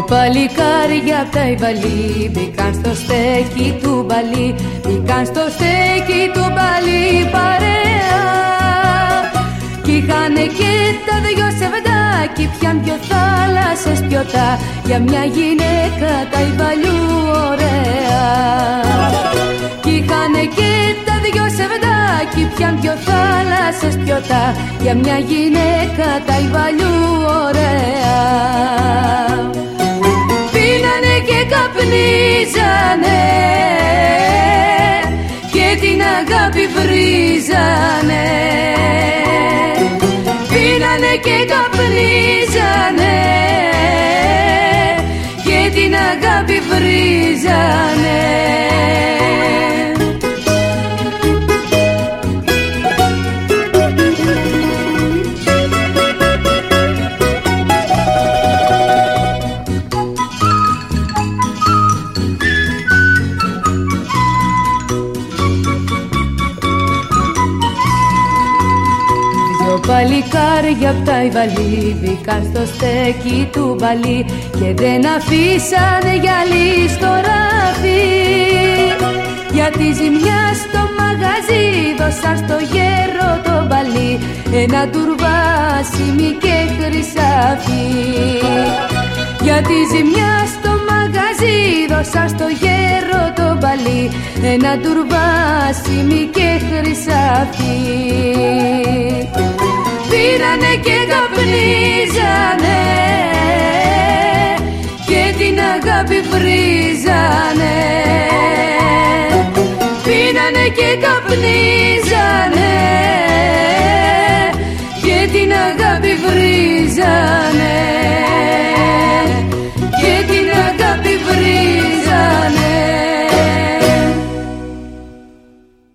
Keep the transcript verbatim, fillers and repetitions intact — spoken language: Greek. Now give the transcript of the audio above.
Παλικάρια απ' τα Ιβαλή μπήκαν στο στέκι του μπαλί, μπήκαν στο στέκι του μπαλί παρέα. Κι είχανε και τα δυο σεβδάκι πιαν δυο θάλασσες πιωτά για μια γυναίκα τα Ιβαλιού ωραία. Κι είχανε και τα δυο σεβδάκι πιαν δυο θάλασσες πιωτά για μια γυναίκα τα Ιβαλιού ωραία. Πίνανε και καπνίζανε και την αγάπη βρίζανε. Πίνανε και καπνίζανε και την αγάπη βρίζανε. Παλικάρια απ' τα Ιβαλή μπήκαν στο στέκι του μπαλί και δεν αφήσανε γυαλί στο ράφι. Για τη ζημιά στο μαγαζί δώσαν στο γέρο το μπαλί ένα τουρβάσιμι και χρυσάφι. Για τη ζημιά στο μαγαζί δώσαν στο γέρο το μπαλί ένα τουρβάσιμι και χρυσάφι. Πήρανε και καπνίζανε και την αγάπη βρίζανε. Πήρανε και καπνίζανε